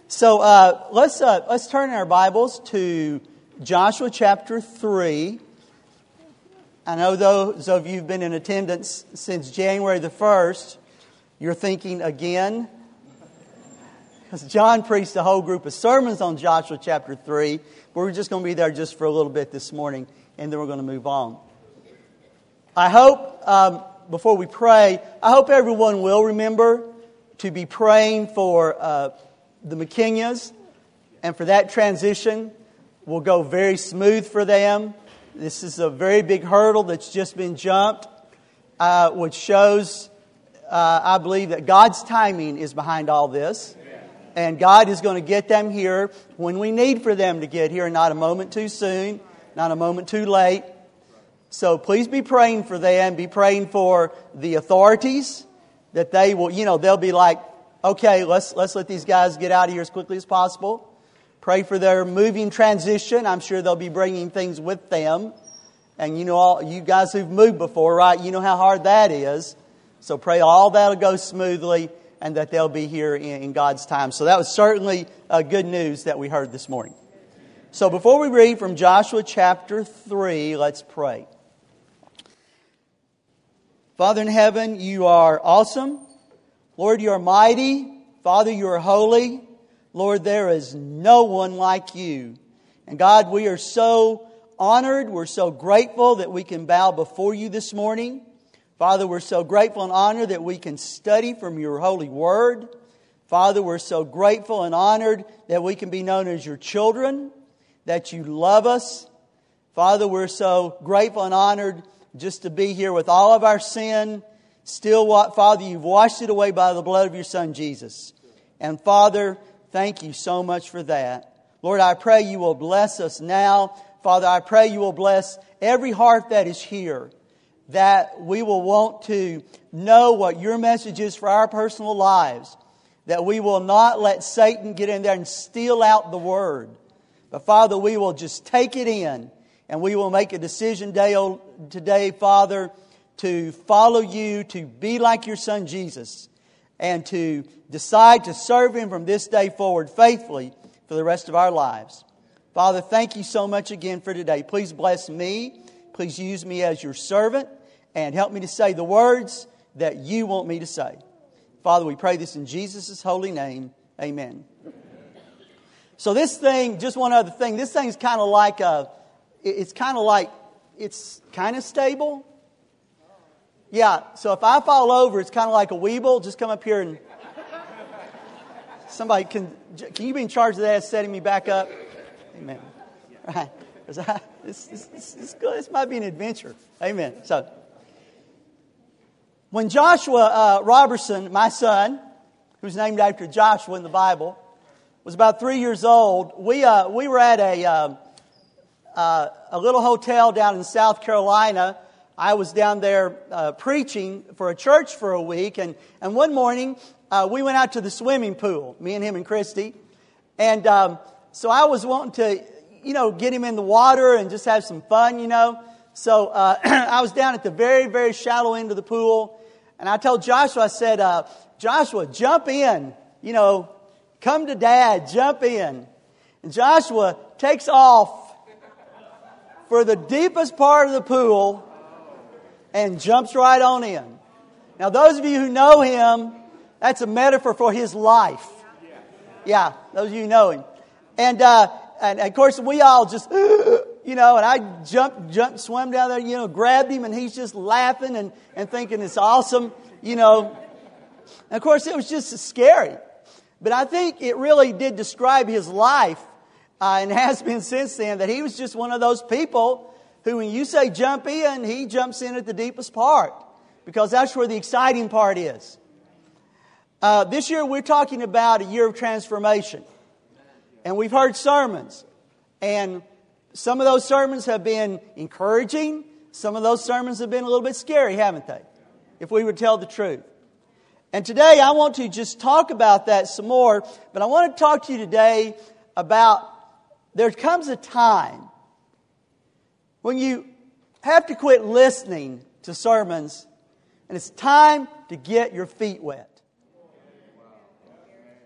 So let's turn our Bibles to Joshua chapter 3. I know those of you who've been in attendance since January the 1st, you're thinking again, because John preached a whole group of sermons on Joshua chapter 3, but we're just going to be there just for a little bit this morning, and then we're going to move on. I hope, before we pray, I hope everyone will remember to be praying for the McKenyas, and for that transition will go very smooth for them. This is a very big hurdle that's just been jumped, which shows, I believe, that God's timing is behind all this. And God is going to get them here when we need for them to get here, not a moment too soon, not a moment too late. So please be praying for them. Be praying for the authorities, that they will, they'll be like, okay, let's let these guys get out of here as quickly as possible. Pray for their moving transition. I'm sure they'll be bringing things with them. And all you guys who've moved before, right? You know how hard that is. So pray all that'll go smoothly and that they'll be here in God's time. So that was certainly good news that we heard this morning. So before we read from Joshua chapter 3, let's pray. Father in heaven, you are awesome. Lord, you are mighty. Father, you are holy. Lord, there is no one like you. And God, we are so honored. We're so grateful that we can bow before you this morning. Father, we're so grateful and honored that we can study from your holy word. Father, we're so grateful and honored that we can be known as your children, that you love us. Father, we're so grateful and honored just to be here with all of our sin. Still, Father, you've washed it away by the blood of your Son, Jesus. And Father, thank you so much for that. Lord, I pray you will bless us now. Father, I pray you will bless every heart that is here, that we will want to know what your message is for our personal lives, that we will not let Satan get in there and steal out the word. But Father, we will just take it in, and we will make a decision today, Father, to follow you, to be like your Son Jesus, and to decide to serve Him from this day forward faithfully for the rest of our lives. Father, thank you so much again for today. Please bless me. Please use me as your servant and help me to say the words that you want me to say. Father, we pray this in Jesus' holy name. Amen. So this thing, just one other thing, this thing's kind of like it's kind of stable. Yeah, so if I fall over, it's kind of like a Weeble. Just come up here and somebody can you be in charge of that, setting me back up? Amen. Right. This might be an adventure. Amen. So when Joshua Robertson, my son, who's named after Joshua in the Bible, was about 3 years old, we were at a little hotel down in South Carolina. I was down there preaching for a church for a week, and one morning we went out to the swimming pool, me and him and Christy, and so I was wanting to, get him in the water and just have some fun, So I was down at the very, very shallow end of the pool, and I told Joshua, I said, Joshua, jump in, come to Dad, jump in. And Joshua takes off for the deepest part of the pool and jumps right on in. Now, those of you who know him, that's a metaphor for his life. Yeah, those of you who know him. And of course, we all just, and I jumped, swam down there, grabbed him, and he's just laughing and thinking it's awesome, And of course, it was just scary. But I think it really did describe his life, and has been since then, that he was just one of those people who, when you say jump in, he jumps in at the deepest part, because that's where the exciting part is. This year we're talking about a year of transformation. And we've heard sermons. And some of those sermons have been encouraging. Some of those sermons have been a little bit scary, haven't they? If we would tell the truth. And today I want to just talk about that some more. But I want to talk to you today about there comes a time when you have to quit listening to sermons, and it's time to get your feet wet.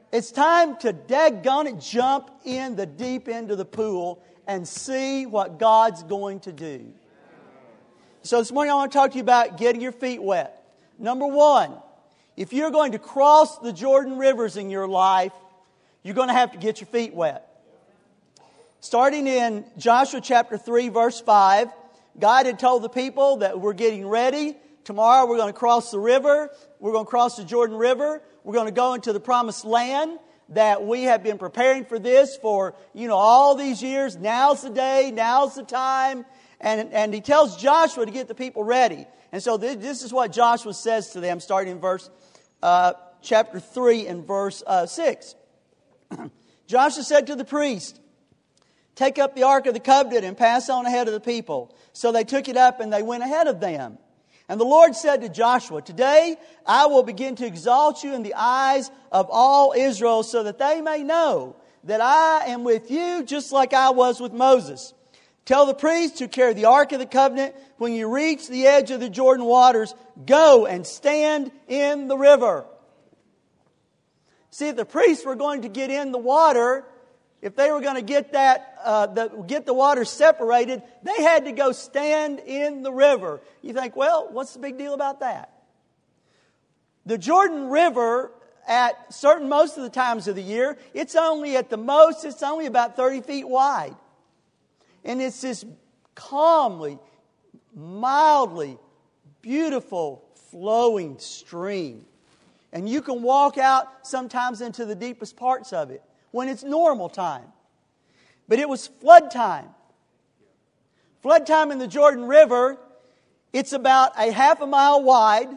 It's time to daggone it jump in the deep end of the pool and see what God's going to do. So this morning I want to talk to you about getting your feet wet. Number one, if you're going to cross the Jordan rivers in your life, you're going to have to get your feet wet. Starting in Joshua chapter 3, verse 5, God had told the people that we're getting ready. Tomorrow we're going to cross the river. We're going to cross the Jordan River. We're going to go into the promised land that we have been preparing for this for, all these years. Now's the day. Now's the time. And he tells Joshua to get the people ready. And so this is what Joshua says to them, starting in verse chapter 3 and verse 6. Joshua said to the priest, "Take up the Ark of the Covenant and pass on ahead of the people." So they took it up and they went ahead of them. And the Lord said to Joshua, "Today I will begin to exalt you in the eyes of all Israel so that they may know that I am with you just like I was with Moses. Tell the priests who carry the Ark of the Covenant, when you reach the edge of the Jordan waters, go and stand in the river." See, if the priests were going to get in the water, if they were going to get get the water separated, they had to go stand in the river. You think, well, what's the big deal about that? The Jordan River, at most of the times of the year, it's only about 30 feet wide. And it's this calmly, mildly, beautiful, flowing stream. And you can walk out sometimes into the deepest parts of it when it's normal time. But it was flood time. Flood time in the Jordan River, it's about a half a mile wide.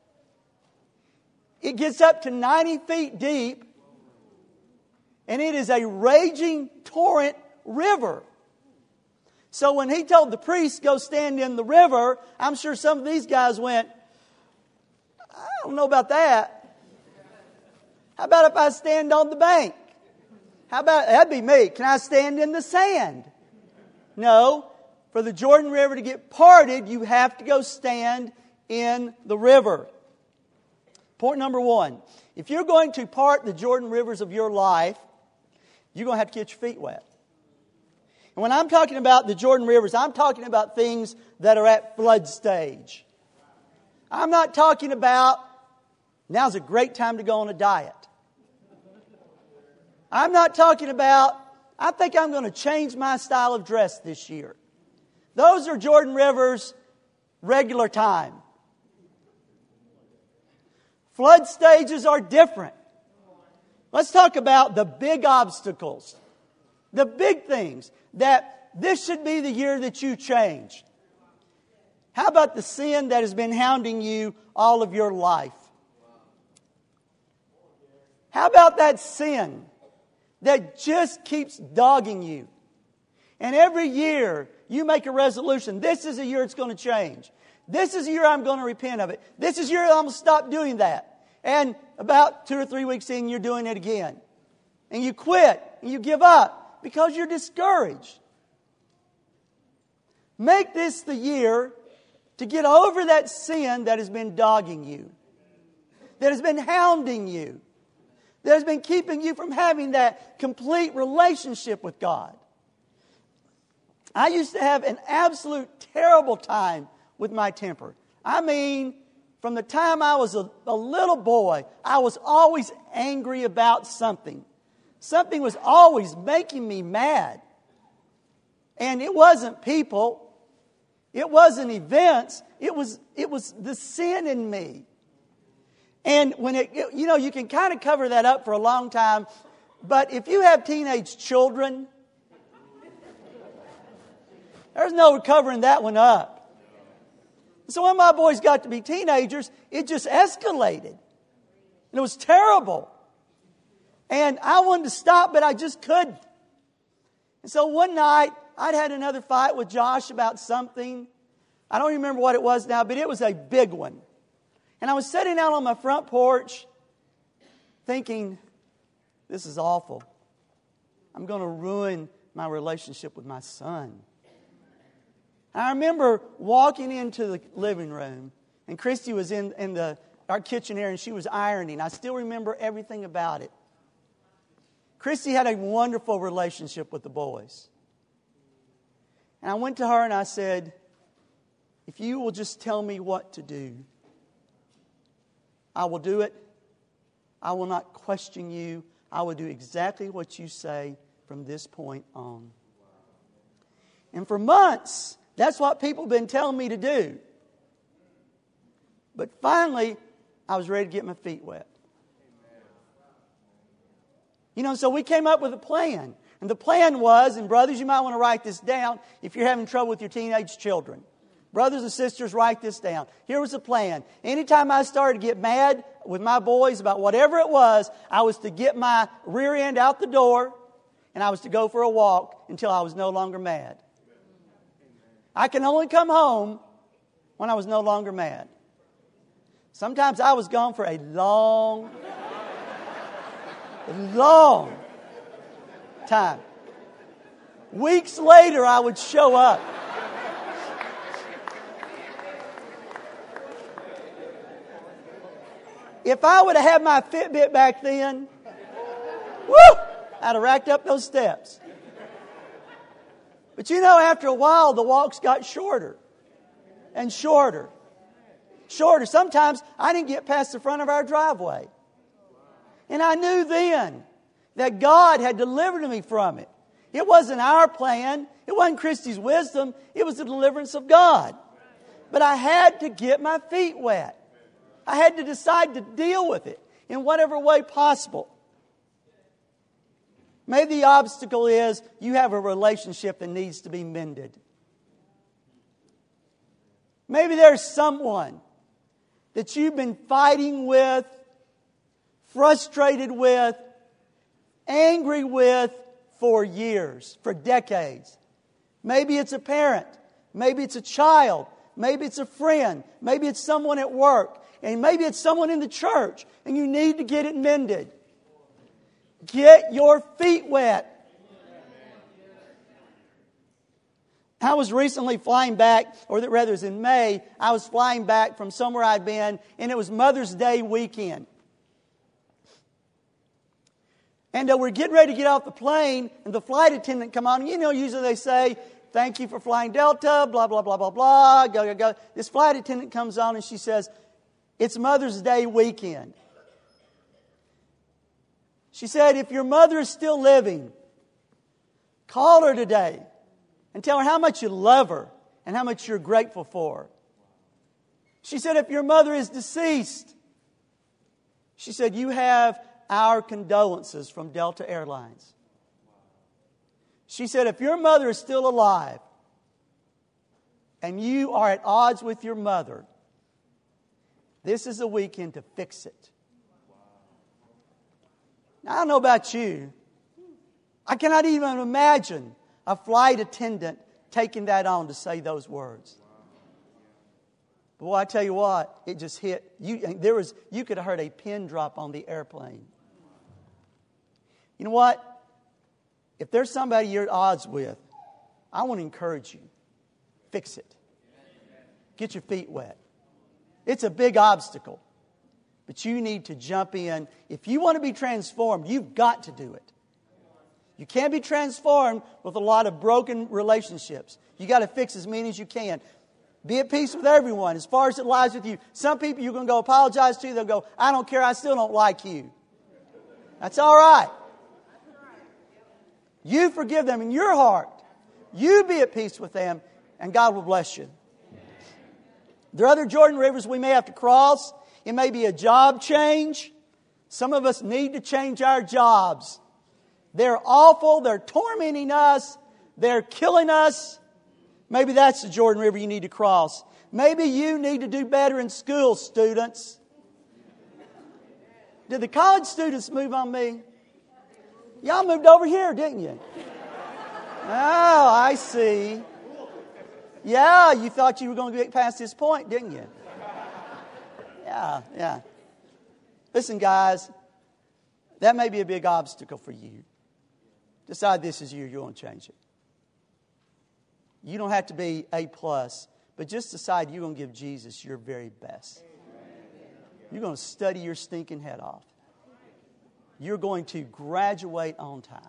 It gets up to 90 feet deep. And it is a raging torrent river. So when he told the priests, go stand in the river, I'm sure some of these guys went, I don't know about that. How about if I stand on the bank? That'd be me. Can I stand in the sand? No. For the Jordan River to get parted, you have to go stand in the river. Point number one. If you're going to part the Jordan rivers of your life, you're going to have to get your feet wet. And when I'm talking about the Jordan rivers, I'm talking about things that are at flood stage. I'm not talking about now's a great time to go on a diet. I'm not talking about, I think I'm going to change my style of dress this year. Those are Jordan River's regular time. Flood stages are different. Let's talk about the big obstacles. The big things that this should be the year that you change. How about the sin that has been hounding you all of your life? How about that sin that just keeps dogging you? And every year you make a resolution. This is a year it's going to change. This is a year I'm going to repent of it. This is a year I'm going to stop doing that. And about 2 or 3 weeks in, you're doing it again. And you quit and you give up because you're discouraged. Make this the year to get over that sin that has been dogging you, that has been hounding you, that has been keeping you from having that complete relationship with God. I used to have an absolute terrible time with my temper. I mean, from the time I was a little boy, I was always angry about something. Something was always making me mad. And it wasn't people. It wasn't events. It was the sin in me. And when you can kind of cover that up for a long time. But if you have teenage children, there's no covering that one up. So when my boys got to be teenagers, it just escalated. And it was terrible. And I wanted to stop, but I just couldn't. And so one night, I'd had another fight with Josh about something. I don't remember what it was now, but it was a big one. And I was sitting out on my front porch thinking, this is awful. I'm going to ruin my relationship with my son. And I remember walking into the living room, and Christy was in our kitchen area, and she was ironing. I still remember everything about it. Christy had a wonderful relationship with the boys. And I went to her and I said, if you will just tell me what to do, I will do it. I will not question you. I will do exactly what you say from this point on. And for months, that's what people have been telling me to do. But finally, I was ready to get my feet wet. So we came up with a plan. And the plan was, and brothers, you might want to write this down if you're having trouble with your teenage children. Brothers and sisters, write this down. Here was the plan. Anytime I started to get mad with my boys about whatever it was, I was to get my rear end out the door and I was to go for a walk until I was no longer mad. I can only come home when I was no longer mad. Sometimes I was gone for a long time. Weeks later, I would show up. If I would have had my Fitbit back then, I'd have racked up those steps. But after a while, the walks got shorter and shorter. Shorter. Sometimes I didn't get past the front of our driveway. And I knew then that God had delivered me from it. It wasn't our plan. It wasn't Christy's wisdom. It was the deliverance of God. But I had to get my feet wet. I had to decide to deal with it in whatever way possible. Maybe the obstacle is you have a relationship that needs to be mended. Maybe there's someone that you've been fighting with, frustrated with, angry with for years, for decades. Maybe it's a parent. Maybe it's a child. Maybe it's a friend. Maybe it's someone at work. And maybe it's someone in the church. And you need to get it mended. Get your feet wet. I was recently flying back, or rather it was in May, I was flying back from somewhere I'd been, and it was Mother's Day weekend. And we're getting ready to get off the plane, and the flight attendant come on. Usually they say, thank you for flying Delta, blah, blah, blah, blah, blah, go, go, go. This flight attendant comes on and she says, it's Mother's Day weekend. She said, if your mother is still living, call her today and tell her how much you love her and how much you're grateful for her. She said, if your mother is deceased, she said, you have our condolences from Delta Airlines. She said, if your mother is still alive and you are at odds with your mother, this is a weekend to fix it. Now, I don't know about you. I cannot even imagine a flight attendant taking that on to say those words. But boy, I tell you what, it just hit. You could have heard a pin drop on the airplane. You know what? If there's somebody you're at odds with, I want to encourage you. Fix it. Get your feet wet. It's a big obstacle. But you need to jump in. If you want to be transformed, you've got to do it. You can't be transformed with a lot of broken relationships. You got to fix as many as you can. Be at peace with everyone as far as it lies with you. Some people you're going to go apologize to. They'll go, I don't care. I still don't like you. That's all right. You forgive them in your heart. You be at peace with them, and God will bless you. There are other Jordan rivers we may have to cross. It may be a job change. Some of us need to change our jobs. They're awful. They're tormenting us. They're killing us. Maybe that's the Jordan River you need to cross. Maybe you need to do better in school, students. Did the college students move on me? Y'all moved over here, didn't you? Oh, I see. Yeah, you thought you were going to get past this point, didn't you? Yeah. Listen, guys, that may be a big obstacle for you. Decide this is you want to change it. You don't have to be A+, but just decide you're going to give Jesus your very best. You're going to study your stinking head off. you're going to graduate on time.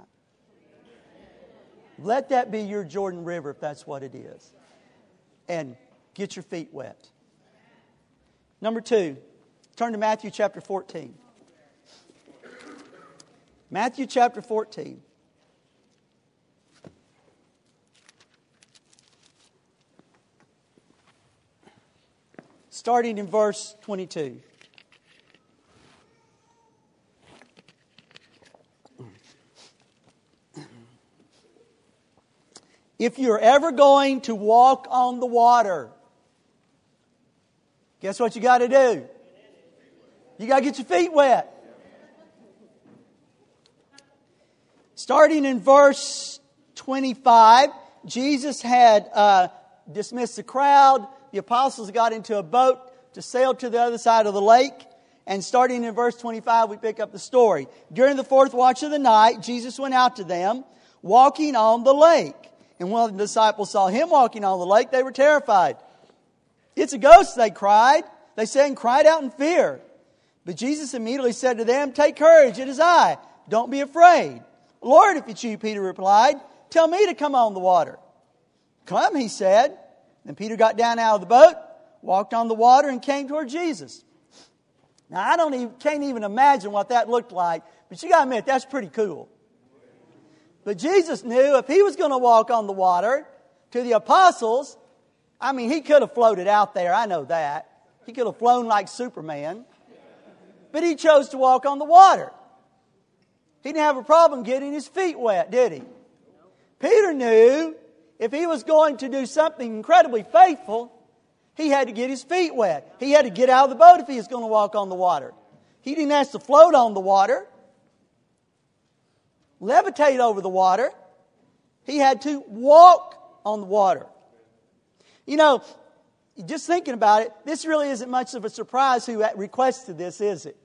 Let that be your Jordan River if that's what it is. And get your feet wet. Number 2, turn to Matthew chapter 14. Matthew chapter 14. Starting in verse 22. If you're ever going to walk on the water, guess what you got to do? You got to get your feet wet. Starting in verse 25, Jesus had dismissed the crowd. The apostles got into a boat to sail to the other side of the lake. And starting in verse 25, we pick up the story. During the 4th watch of the night, Jesus went out to them, walking on the lake. And when the disciples saw him walking on the lake, they were terrified. "It's a ghost," they cried. They said and cried out in fear. But Jesus immediately said to them, "Take courage, it is I. Don't be afraid." "Lord, if it's you," Peter replied, "tell me to come on the water." "Come," he said. Then Peter got down out of the boat, walked on the water, and came toward Jesus. Now, I can't even imagine what that looked like, but you got to admit, that's pretty cool. But Jesus knew if he was going to walk on the water to the apostles, he could have floated out there. I know that. He could have flown like Superman. But he chose to walk on the water. He didn't have a problem getting his feet wet, did he? Peter knew if he was going to do something incredibly faithful, he had to get his feet wet. He had to get out of the boat if he was going to walk on the water. He didn't have to float on the water, levitate over the water. He had to walk on the water. Just thinking about it, this really isn't much of a surprise who requested this, is it?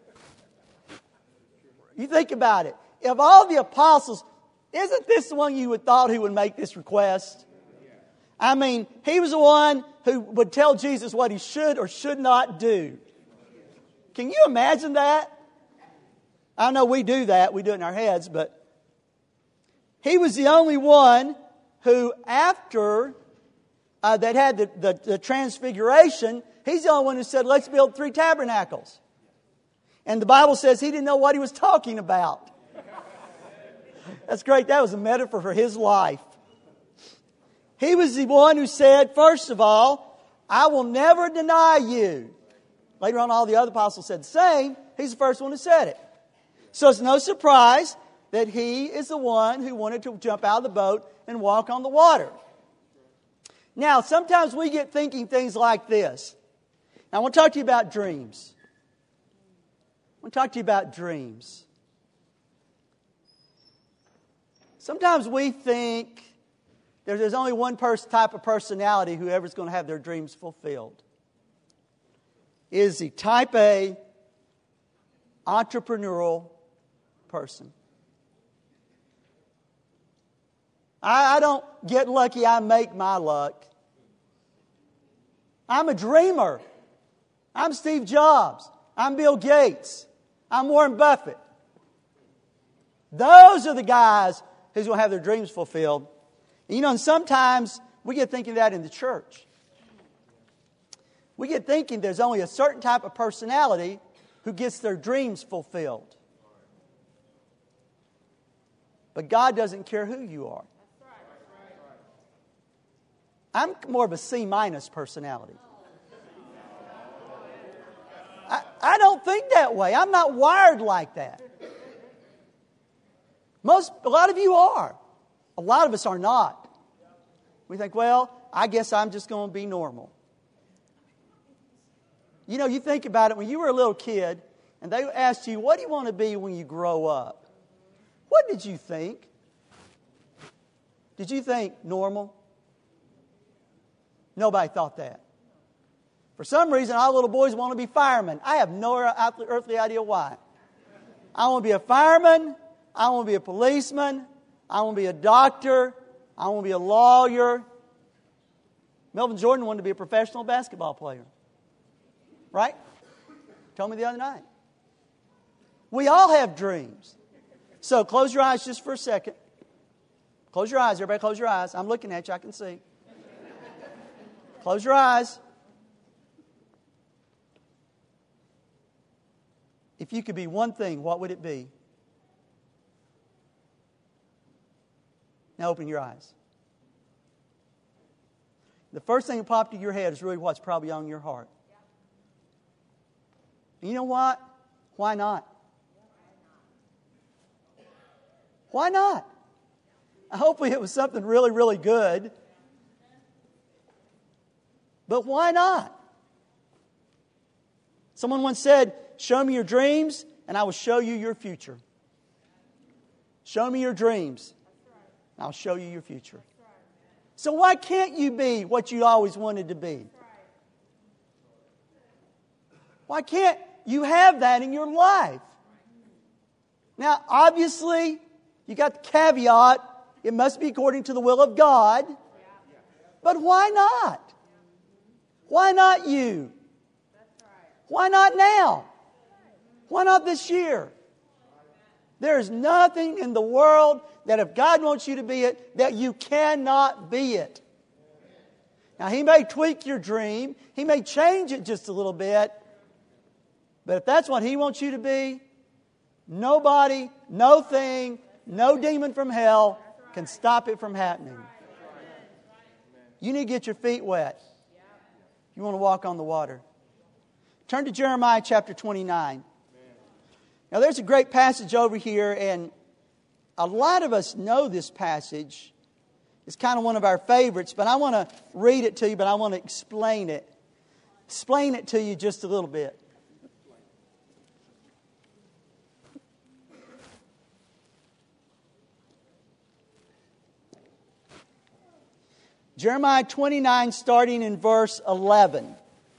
You think about it. Of all the apostles, isn't this the one you would thought who would make this request? He was the one who would tell Jesus what he should or should not do. Can you imagine that? I know we do that. We do it in our heads, but he was the only one who, after that had the transfiguration, he's the only one who said, "Let's build 3 tabernacles." And the Bible says he didn't know what he was talking about. That's great. That was a metaphor for his life. He was the one who said, first of all, "I will never deny you." Later on, all the other apostles said the same. He's the first one who said it. So it's no surprise that he is the one who wanted to jump out of the boat and walk on the water. Now, sometimes we get thinking things like this. Now, I want to talk to you about dreams. Sometimes we think there's only one type of personality who ever's going to have their dreams fulfilled. Is the type A entrepreneurial person. I don't get lucky, I make my luck. I'm a dreamer. I'm Steve Jobs. I'm Bill Gates. I'm Warren Buffett. Those are the guys who's going to have their dreams fulfilled. And sometimes we get thinking that in the church. We get thinking there's only a certain type of personality who gets their dreams fulfilled. But God doesn't care who you are. I'm more of a C- personality. I don't think that way. I'm not wired like that. A lot of you are. A lot of us are not. We think, well, I guess I'm just going to be normal. You think about it, when you were a little kid and they asked you, what do you want to be when you grow up? What did you think? Did you think normal? Nobody thought that. For some reason, all little boys want to be firemen. I have no earthly idea why. I want to be a fireman. I want to be a policeman. I want to be a doctor. I want to be a lawyer. Melvin Jordan wanted to be a professional basketball player. Right? Told me the other night. We all have dreams. So close your eyes just for a second. Close your eyes. Everybody close your eyes. I'm looking at you. I can see. Close your eyes. If you could be one thing, what would it be? Now open your eyes. The first thing that popped into your head is really what's probably on your heart. And you know what? Why not? Why not? Hopefully it was something really, really good. But why not? Someone once said, show me your dreams and I will show you your future. Show me your dreams and I'll show you your future. So why can't you be what you always wanted to be? Why can't you have that in your life? Now, obviously, you got the caveat, it must be according to the will of God. But why not? Why not you? Why not now? Why not this year? There is nothing in the world that if God wants you to be it, that you cannot be it. Now, He may tweak your dream. He may change it just a little bit. But if that's what He wants you to be, nobody, no thing, no demon from hell can stop it from happening. You need to get your feet wet. You want to walk on the water. Turn to Jeremiah chapter 29. Now there's a great passage over here, and a lot of us know this passage. It's kind of one of our favorites, but I want to read it to you, but I want to explain it. Explain it to you just a little bit. Jeremiah 29, starting in verse 11.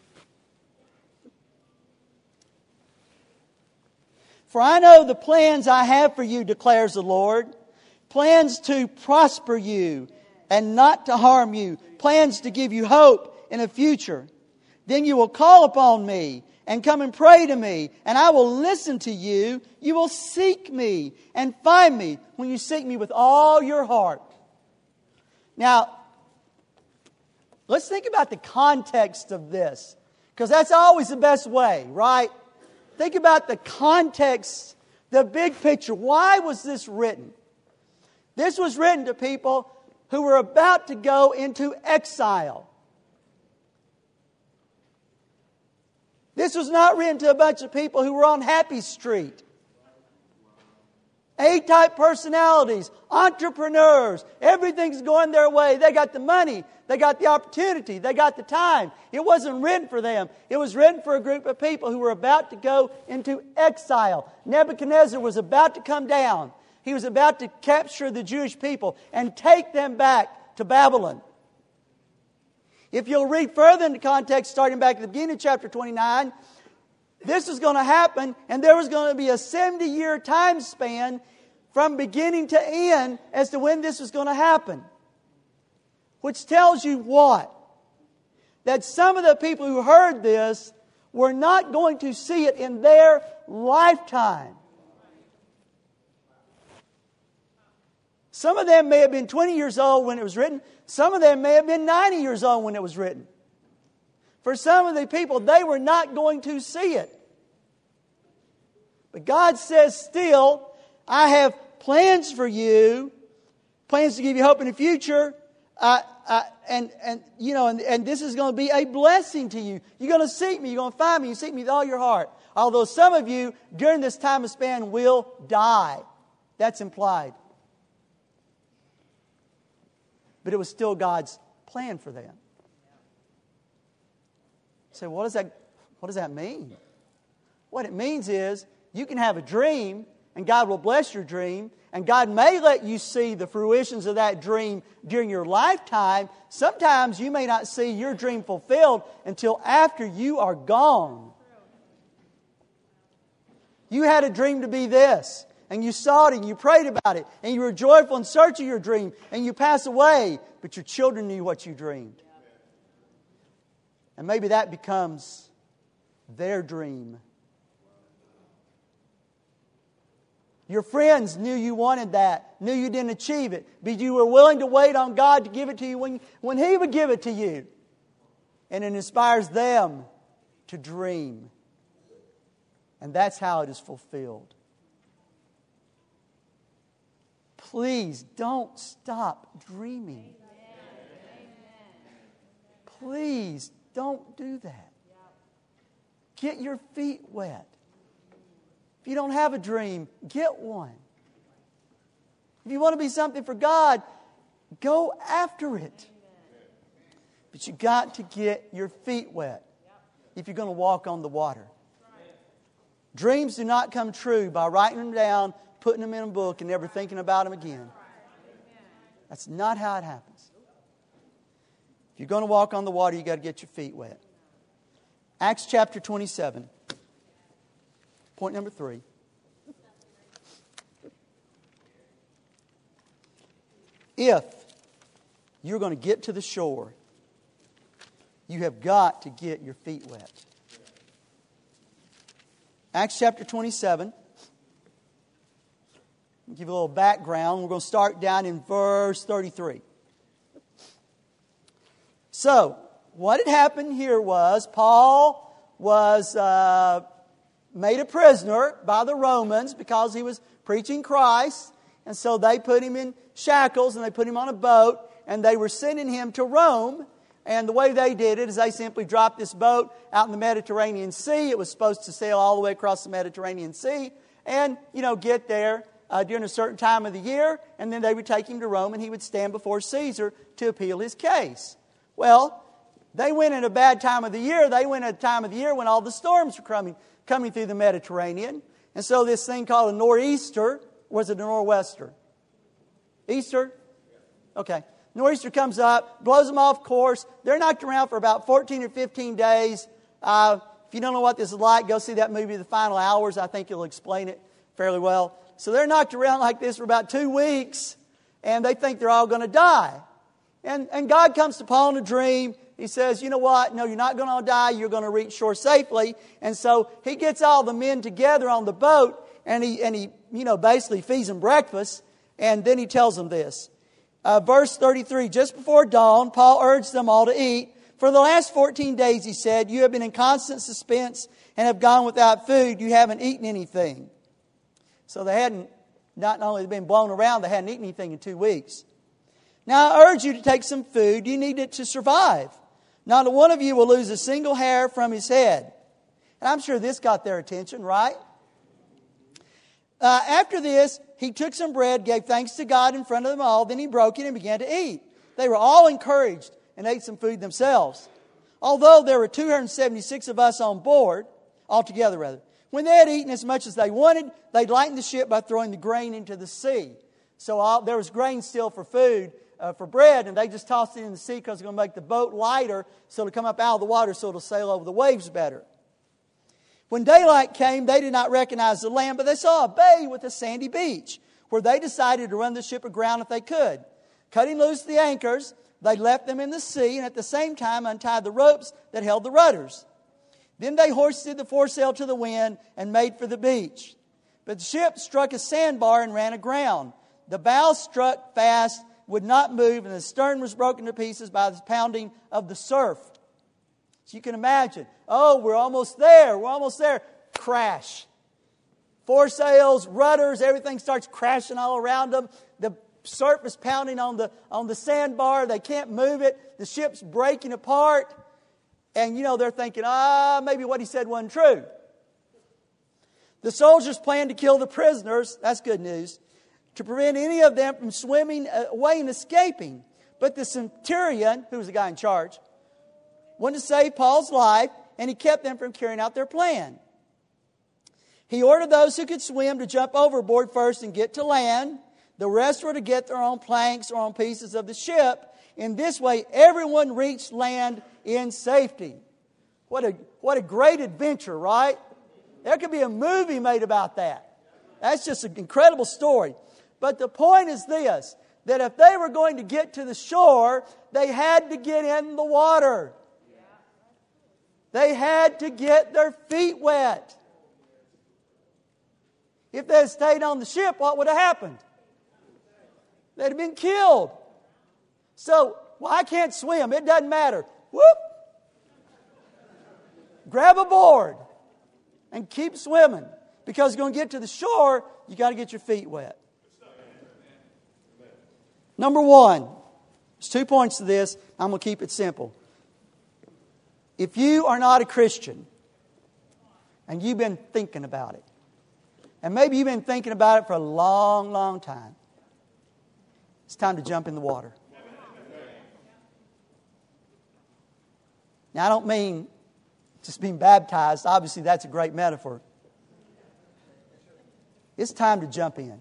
For I know the plans I have for you, declares the Lord. Plans to prosper you and not to harm you. Plans to give you hope in a future. Then you will call upon me and come and pray to me, and I will listen to you. You will seek me and find me when you seek me with all your heart. Now, let's think about the context of this, because that's always the best way, right? Think about the context, the big picture. Why was this written? This was written to people who were about to go into exile. This was not written to a bunch of people who were on Happy Street. A-type personalities, entrepreneurs, everything's going their way. They got the money, they got the opportunity, they got the time. It wasn't written for them. It was written for a group of people who were about to go into exile. Nebuchadnezzar was about to come down. He was about to capture the Jewish people and take them back to Babylon. If you'll read further into context, starting back at the beginning of chapter 29, this was going to happen, and there was going to be a 70-year time span from beginning to end as to when this was going to happen. Which tells you what? That some of the people who heard this were not going to see it in their lifetime. Some of them may have been 20 years old when it was written. Some of them may have been 90 years old when it was written. For some of the people, they were not going to see it. But God says still, I have plans for you, plans to give you hope in the future, and this is going to be a blessing to you. You're going to seek me, you're going to find me, you seek me with all your heart. Although some of you, during this time of span, will die. That's implied. But it was still God's plan for them. So what does that mean? What it means is you can have a dream and God will bless your dream, and God may let you see the fruitions of that dream during your lifetime. Sometimes you may not see your dream fulfilled until after you are gone. You had a dream to be this, and you saw it and you prayed about it, and you were joyful in search of your dream, and you pass away, but your children knew what you dreamed. And maybe that becomes their dream. Your friends knew you wanted that, knew you didn't achieve it, but you were willing to wait on God to give it to you when He would give it to you. And it inspires them to dream. And that's how it is fulfilled. Please don't stop dreaming. Please don't do that. Get your feet wet. If you don't have a dream, get one. If you want to be something for God, go after it. But you got to get your feet wet if you're going to walk on the water. Dreams do not come true by writing them down, putting them in a book, and never thinking about them again. That's not how it happens. If you're going to walk on the water, you've got to get your feet wet. Acts chapter 27. Point number 3. If you're going to get to the shore, you have got to get your feet wet. Acts chapter 27. I'll give you a little background. We're going to start down in verse 33. So, what had happened here was Paul was made a prisoner by the Romans because he was preaching Christ. And so they put him in shackles and they put him on a boat and they were sending him to Rome. And the way they did it is they simply dropped this boat out in the Mediterranean Sea. It was supposed to sail all the way across the Mediterranean Sea and, get there during a certain time of the year. And then they would take him to Rome and he would stand before Caesar to appeal his case. Well, they went at a bad time of the year. They went at a time of the year when all the storms were coming through the Mediterranean. And so this thing called a nor'easter, was it a nor'wester? Easter? Okay. Nor'easter comes up, blows them off course. They're knocked around for about 14 or 15 days. If you don't know what this is like, go see that movie, The Final Hours. I think it'll explain it fairly well. So they're knocked around like this for about 2 weeks, and they think they're all going to die. And God comes to Paul in a dream. He says, you know what? No, you're not going to die. You're going to reach shore safely. And so he gets all the men together on the boat, and he basically feeds them breakfast. And then he tells them this. Verse 33, just before dawn, Paul urged them all to eat. For the last 14 days, he said, you have been in constant suspense and have gone without food. You haven't eaten anything. So they hadn't, not only been blown around, they hadn't eaten anything in 2 weeks. Now I urge you to take some food. You need it to survive. Not one of you will lose a single hair from his head. And I'm sure this got their attention, right? After this, he took some bread, gave thanks to God in front of them all. Then he broke it and began to eat. They were all encouraged and ate some food themselves. Although there were 276 of us on board, altogether rather. When they had eaten as much as they wanted, they lightened the ship by throwing the grain into the sea. So there was grain still for food, for bread, and they just tossed it in the sea because it's going to make the boat lighter so it'll come up out of the water so it'll sail over the waves better. When daylight came, they did not recognize the land, but they saw a bay with a sandy beach where they decided to run the ship aground if they could. Cutting loose the anchors, they left them in the sea and at the same time untied the ropes that held the rudders. Then they hoisted the foresail to the wind and made for the beach. But the ship struck a sandbar and ran aground. The bow struck fast, would not move, and the stern was broken to pieces by the pounding of the surf. So you can imagine, we're almost there. Crash. Foresails, rudders, everything starts crashing all around them. The surf is pounding on the sandbar. They can't move it. The ship's breaking apart. And, they're thinking, maybe what he said wasn't true. The soldiers planned to kill the prisoners. That's good news. To prevent any of them from swimming away and escaping. But the centurion, who was the guy in charge, wanted to save Paul's life, and he kept them from carrying out their plan. He ordered those who could swim to jump overboard first and get to land. The rest were to get their own planks or on pieces of the ship. In this way, everyone reached land in safety. What a great adventure, right? There could be a movie made about that. That's just an incredible story. But the point is this, that if they were going to get to the shore, they had to get in the water. They had to get their feet wet. If they had stayed on the ship, what would have happened? They'd have been killed. So, well, I can't swim. It doesn't matter. Whoop! Grab a board and keep swimming. Because you're going to get to the shore, you got to get your feet wet. Number one, there's 2 points to this. I'm going to keep it simple. If you are not a Christian and you've been thinking about it, and maybe you've been thinking about it for a long, long time, it's time to jump in the water. Now, I don't mean just being baptized. Obviously, that's a great metaphor. It's time to jump in.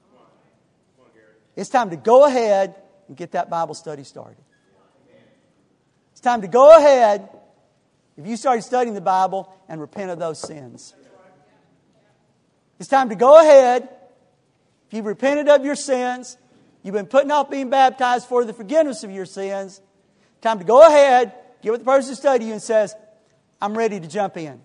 It's time to go ahead and get that Bible study started. It's time to go ahead, if you started studying the Bible, and repent of those sins. It's time to go ahead, if you've repented of your sins, you've been putting off being baptized for the forgiveness of your sins, time to go ahead, get with the person who studied you and says, I'm ready to jump in.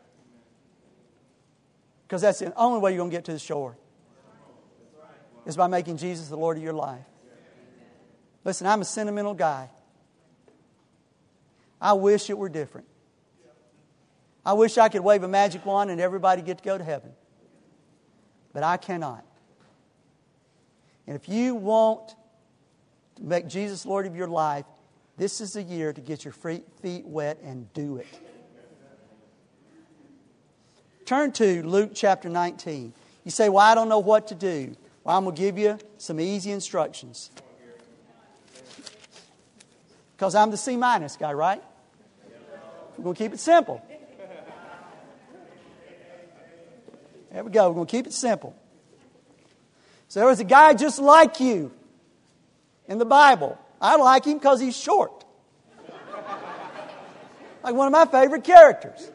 Because that's the only way you're going to get to the shore. Is by making Jesus the Lord of your life. Listen, I'm a sentimental guy. I wish it were different. I wish I could wave a magic wand and everybody get to go to heaven. But I cannot. And if you want to make Jesus Lord of your life, this is the year to get your feet wet and do it. Turn to Luke chapter 19. You say, well, I don't know what to do. Well, I'm going to give you some easy instructions. Because I'm the C- guy, right? We're going to keep it simple. There we go. We're going to keep it simple. So there was a guy just like you in the Bible. I like him because he's short. Like one of my favorite characters.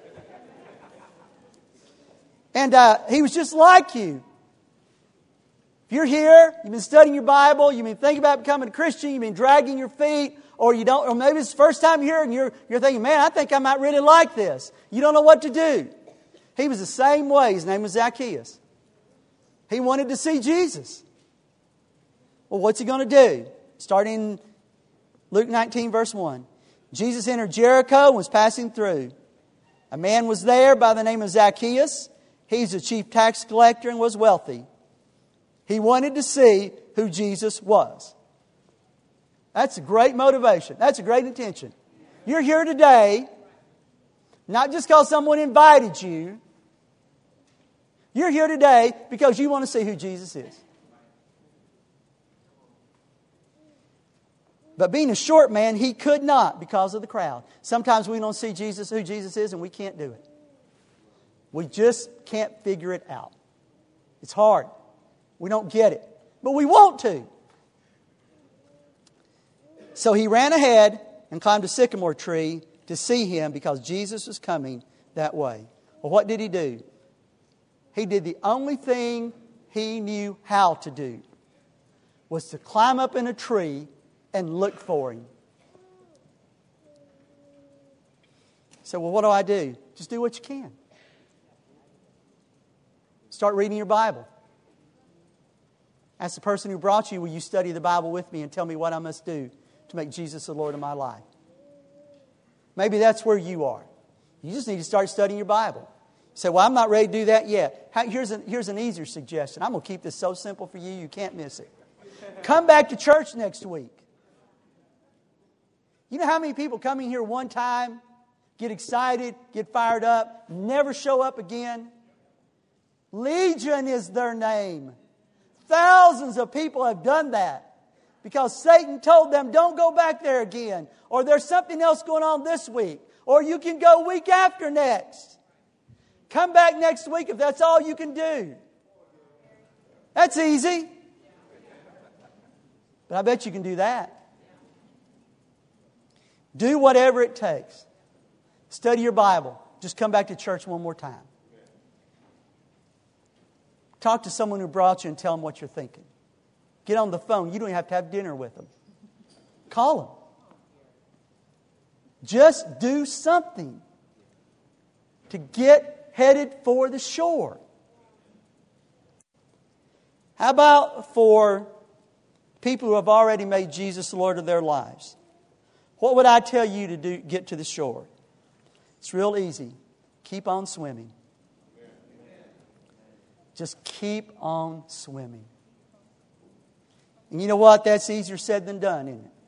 And he was just like you. If you're here, you've been studying your Bible, you've been thinking about becoming a Christian, you've been dragging your feet, or you don't, or maybe it's the first time you're here and you're thinking, man, I think I might really like this. You don't know what to do. He was the same way. His name was Zacchaeus. He wanted to see Jesus. Well, what's he going to do? Starting in Luke 19, verse 1. Jesus entered Jericho and was passing through. A man was there by the name of Zacchaeus. He's a chief tax collector and was wealthy. He wanted to see who Jesus was. That's a great motivation. That's a great intention. You're here today, not just because someone invited you. You're here today because you want to see who Jesus is. But being a short man, he could not because of the crowd. Sometimes we don't see who Jesus is, and we can't do it. We just can't figure it out. It's hard. We don't get it. But we want to. So he ran ahead and climbed a sycamore tree to see him because Jesus was coming that way. Well, what did he do? He did the only thing he knew how to do. Was to climb up in a tree and look for him. So, well, what do I do? Just do what you can. Start reading your Bible. Ask the person who brought you, will you study the Bible with me and tell me what I must do to make Jesus the Lord of my life? Maybe that's where you are. You just need to start studying your Bible. You say, well, I'm not ready to do that yet. Here's an easier suggestion. I'm going to keep this so simple for you, you can't miss it. Come back to church next week. You know how many people come in here one time, get excited, get fired up, never show up again? Legion is their name. Thousands of people have done that because Satan told them, don't go back there again. Or there's something else going on this week. Or you can go week after next. Come back next week if that's all you can do. That's easy. But I bet you can do that. Do whatever it takes. Study your Bible. Just come back to church one more time. Talk to someone who brought you and tell them what you're thinking. Get on the phone. You don't even have to have dinner with them. Call them. Just do something to get headed for the shore. How about for people who have already made Jesus the Lord of their lives? What would I tell you to do to get to the shore? It's real easy. Keep on swimming. Just keep on swimming. And you know what? That's easier said than done, isn't it?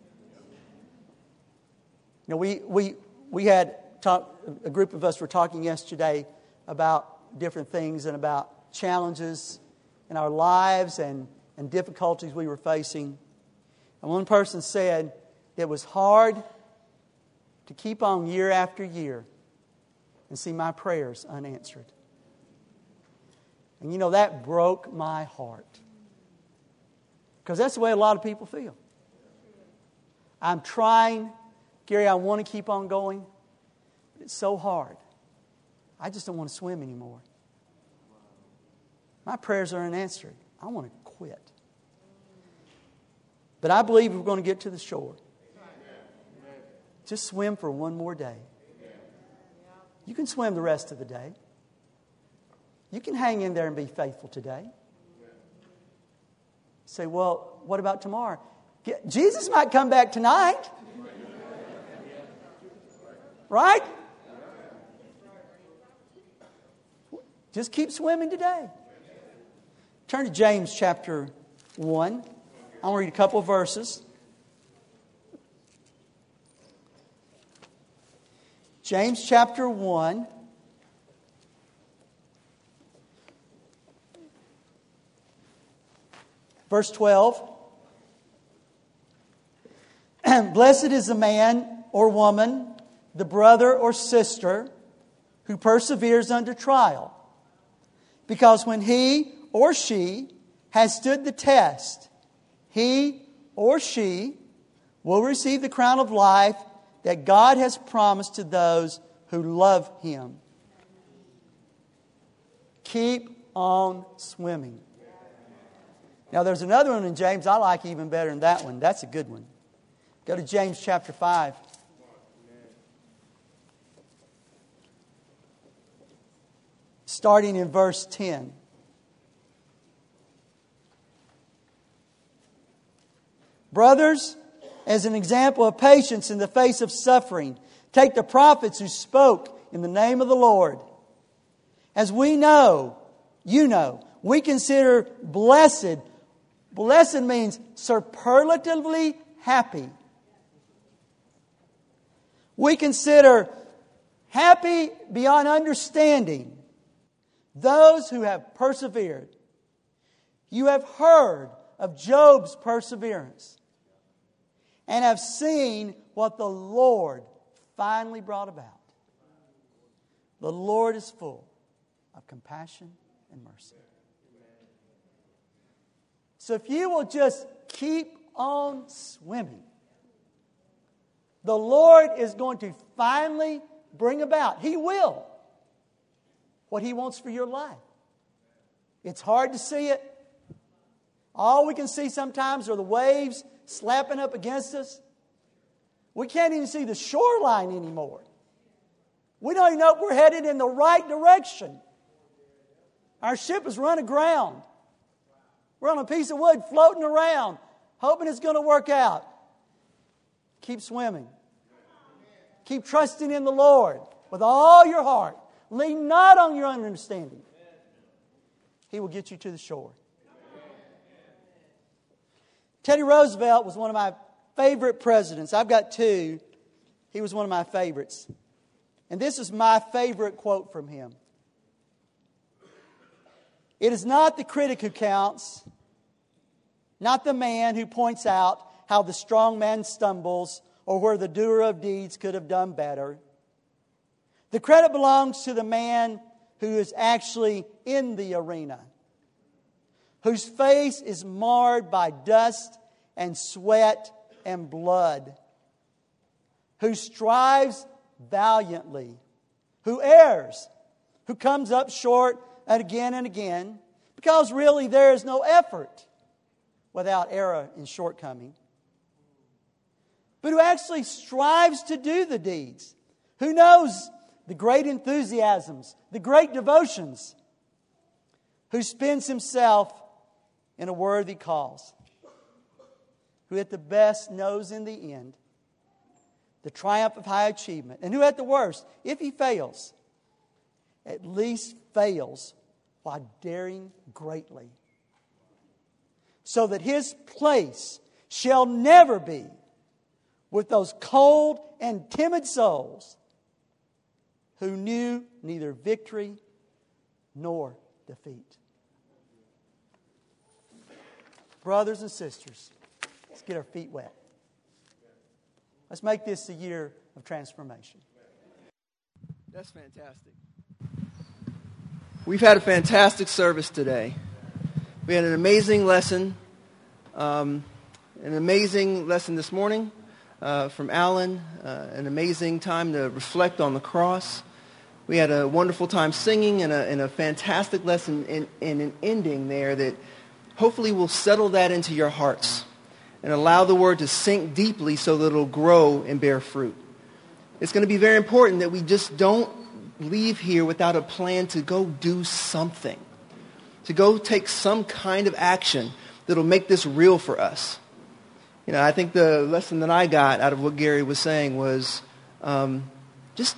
You know, we had a group of us were talking yesterday about different things and about challenges in our lives and difficulties we were facing. And one person said it was hard to keep on year after year and see my prayers unanswered. And you know, that broke my heart. Because that's the way a lot of people feel. I'm trying, Gary, I want to keep on going, but it's so hard. I just don't want to swim anymore. My prayers are unanswered. I want to quit. But I believe we're going to get to the shore. Just swim for one more day. You can swim the rest of the day. You can hang in there and be faithful today. Say, well, what about tomorrow? Jesus might come back tonight. Right? Just keep swimming today. Turn to James chapter 1. I want to read a couple of verses. James chapter 1. Verse 12. Blessed is the man or woman, the brother or sister, who perseveres under trial. Because when he or she has stood the test, he or she will receive the crown of life that God has promised to those who love Him. Keep on swimming. Now there's another one in James I like even better than that one. That's a good one. Go to James chapter 5. Starting in verse 10. Brothers, as an example of patience in the face of suffering, take the prophets who spoke in the name of the Lord. As we know, you know, we consider blessed. Blessed means superlatively happy. We consider happy beyond understanding those who have persevered. You have heard of Job's perseverance and have seen what the Lord finally brought about. The Lord is full of compassion and mercy. So if you will just keep on swimming, the Lord is going to finally bring about, He will, what He wants for your life. It's hard to see it. All we can see sometimes are the waves slapping up against us. We can't even see the shoreline anymore. We don't even know if we're headed in the right direction. Our ship is run aground. We're on a piece of wood floating around, hoping it's going to work out. Keep swimming. Keep trusting in the Lord with all your heart. Lean not on your own understanding. He will get you to the shore. Teddy Roosevelt was one of my favorite presidents. I've got two. He was one of my favorites. And this is my favorite quote from him. It is not the critic who counts, not the man who points out how the strong man stumbles or where the doer of deeds could have done better. The credit belongs to the man who is actually in the arena, whose face is marred by dust and sweat and blood, who strives valiantly, who errs, who comes up short and again, because really there is no effort without error and shortcoming, but who actually strives to do the deeds, who knows the great enthusiasms, the great devotions, who spends himself in a worthy cause, who at the best knows in the end the triumph of high achievement, and who at the worst, if he fails, at least fails while daring greatly, so that his place shall never be with those cold and timid souls who knew neither victory nor defeat. Brothers and sisters, let's get our feet wet. Let's make this a year of transformation. That's fantastic. We've had a fantastic service today. We had an amazing lesson, this morning from Alan, an amazing time to reflect on the cross. We had a wonderful time singing and a fantastic lesson in an ending there that hopefully will settle that into your hearts and allow the word to sink deeply so that it'll grow and bear fruit. It's going to be very important that we just don't leave here without a plan to go do something, to go take some kind of action that'll make this real for us. You know, I think the lesson that I got out of what Gary was saying was just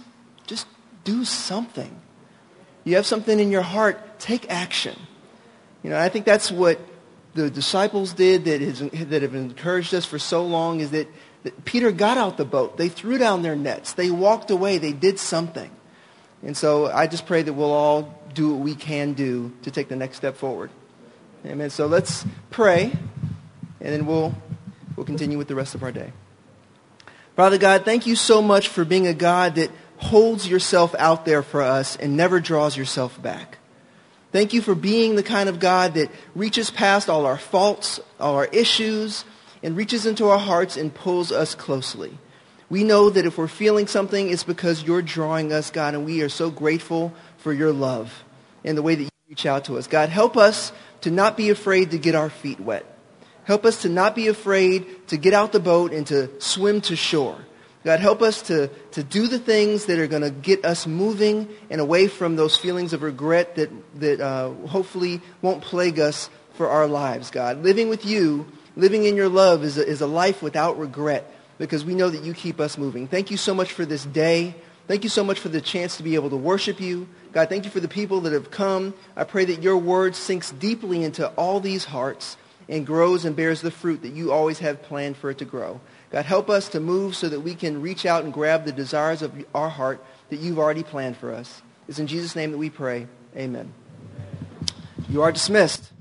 do something. You have something in your heart, take action. You know, I think that's what the disciples did that have encouraged us for so long, is that Peter got out the boat. They threw down their nets. They walked away. They did something. And so I just pray that we'll all do what we can do to take the next step forward. Amen. So let's pray, and then we'll continue with the rest of our day. Father God, thank you so much for being a God that holds yourself out there for us and never draws yourself back. Thank you for being the kind of God that reaches past all our faults, all our issues, and reaches into our hearts and pulls us closely. We know that if we're feeling something, it's because you're drawing us, God, and we are so grateful for your love and the way that you reach out to us. God, help us to not be afraid to get our feet wet. Help us to not be afraid to get out the boat and to swim to shore. God, help us to do the things that are going to get us moving and away from those feelings of regret that hopefully won't plague us for our lives, God. Living with you, living in your love is a life without regret, because we know that you keep us moving. Thank you so much for this day. Thank you so much for the chance to be able to worship you. God, thank you for the people that have come. I pray that your word sinks deeply into all these hearts and grows and bears the fruit that you always have planned for it to grow. God, help us to move so that we can reach out and grab the desires of our heart that you've already planned for us. It's in Jesus' name that we pray. Amen. You are dismissed.